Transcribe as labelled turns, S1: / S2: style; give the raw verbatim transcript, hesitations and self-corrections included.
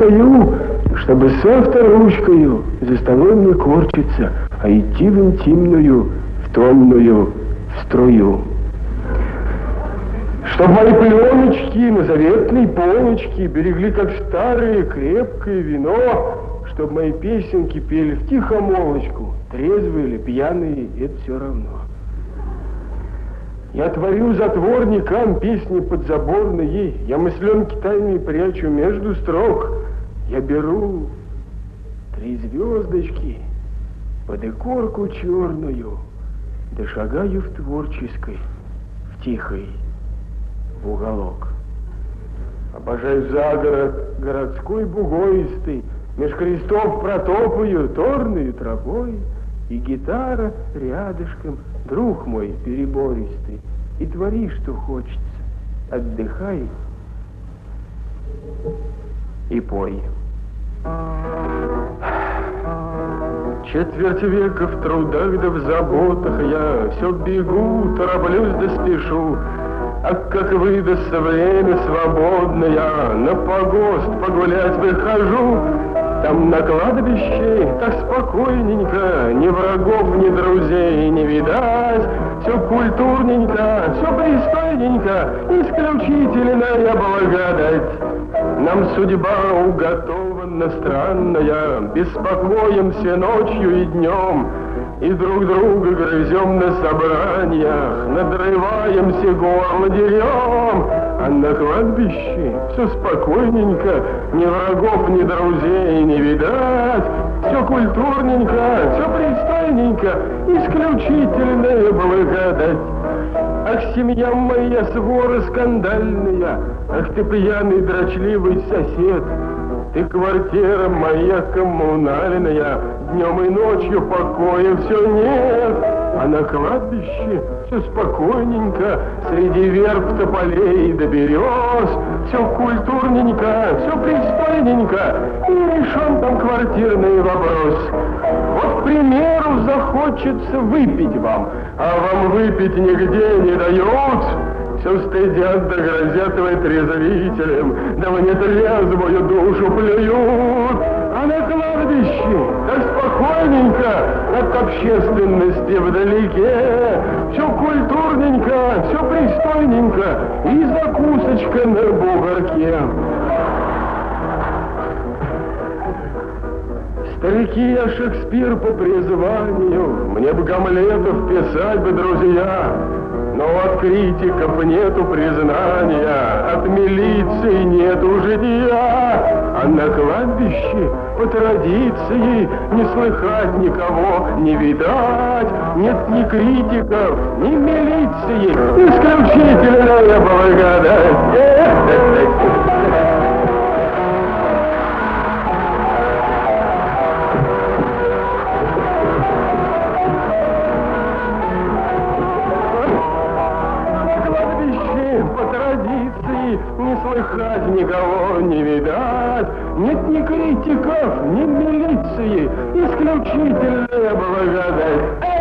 S1: стою, чтобы с авторучкою за столом не корчиться, а идти в интимную, в томную, в струю. Чтоб мои пленочки на заветной полочке берегли, как старое крепкое вино, чтоб мои песенки пели в тихомолочку, трезвые или пьяные, это все равно. Я творю затворникам песни подзаборные, я мысленки тайные прячу между строк. Я беру три звездочки под икорку черную, да шагаю в творческой, в тихой, в уголок. Обожаю загород городской бугоистый, меж крестов протопаю торную тропой, и гитара рядышком, друг мой перебористый, и твори, что хочется, отдыхай и пой. Четверть века в трудах да в заботах я все бегу, тороплюсь да спешу, а как выдастся время свободное, на погост погулять выхожу. Там на кладбище так спокойненько, ни врагов, ни друзей не видать. Все культурненько, все пристойненько, исключительная благодать. Нам судьба уготована странная, беспокоимся ночью и днем, и друг друга грызем на собраниях, надрываемся, горло дерем. А на кладбище все спокойненько, ни врагов, ни друзей не видать. Все культурненько, все пристойненько, исключительная благодать. Ах, семья моя свора скандальная, ах ты пьяный дрочливый сосед, ты квартира моя коммунальная, днем и ночью покоя все нет. А на кладбище все спокойненько, среди верб, тополей да берез, все культурненько, все пристойненько, и решен там квартирный вопрос. Вот, к примеру, захочется выпить вам, а вам выпить нигде не дают. Все стыдят да грозят вы трезвителям, да в нетрезвую душу плюют. А на кладбище так спокойненько, от общественности вдалеке, все культурненько, все пристойненько, и закусочка на бугорке. Старики, я Шекспир по призванию, мне бы Гамлетов писать бы, друзья. Но от критиков нету признания, от милиции нету жития, а на кладбище по традиции не слыхать никого, не видать. Нет ни критиков, ни милиции, исключительная благодать. Не слыхать никого, не видать. Нет ни критиков, ни милиции, исключительная благодать.